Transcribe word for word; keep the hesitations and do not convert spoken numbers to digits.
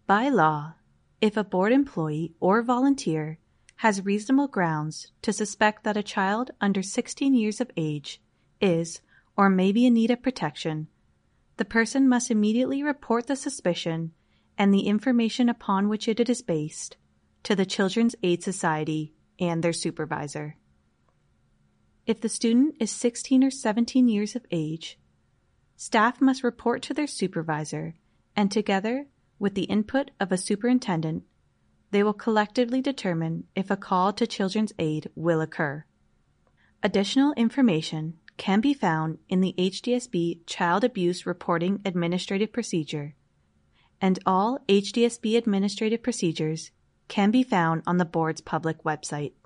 By law, if a board employee or volunteer has reasonable grounds to suspect that a child under sixteen years of age is or may be in need of protection, the person must immediately report the suspicion and the information upon which it is based to the Children's Aid Society and their supervisor. If the student is sixteen or seventeen years of age, staff must report to their supervisor, and together with the input of a superintendent, they will collectively determine if a call to Children's Aid will occur. Additional information can be found in the H D S B Child Abuse Reporting Administrative Procedure, and all H D S B administrative procedures can be found on the board's public website.